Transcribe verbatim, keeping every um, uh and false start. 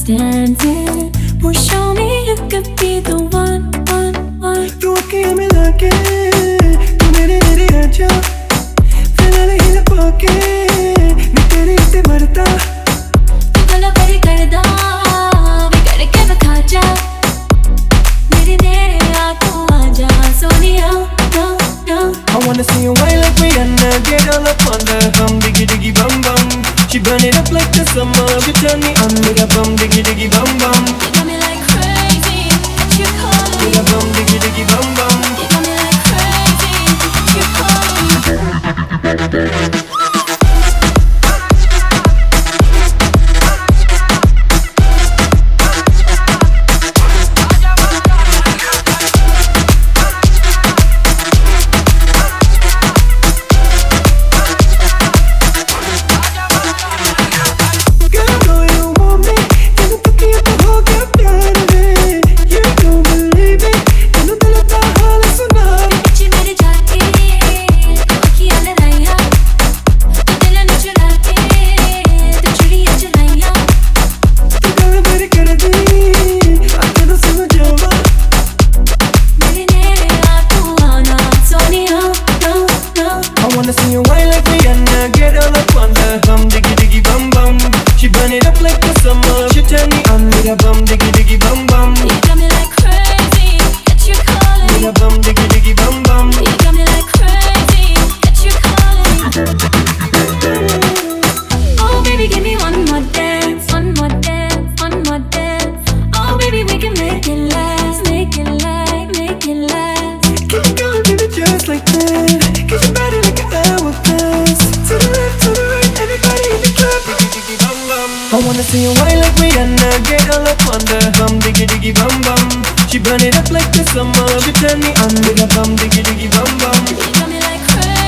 dancing. Well, show me you could be the one, one, one. तू अखियाँ मिला के तू मेरे मेरे आजा फिलहाल ही लपा के मैं तेरे से मरता तू गला भरी करदा बिगड़ के बखा जा मेरे नेड़े आ तू आजा Sonia no no. I wanna see you whine like Rihanna, get all up on the hum, diggy diggy bum bum. She burn it up like the summer, she turn me on with a bum, diggy diggy bum bum. You got me like crazy, you calling me. With a bum, diggy diggy bum bum. You got me like crazy, you calling me. I wanna see you whine like Rihanna, get all up on the hum, diggy diggy bum bum. She burn it up like the summer, she turn me on with a bum, diggy diggy bum bum. You got me like crazy.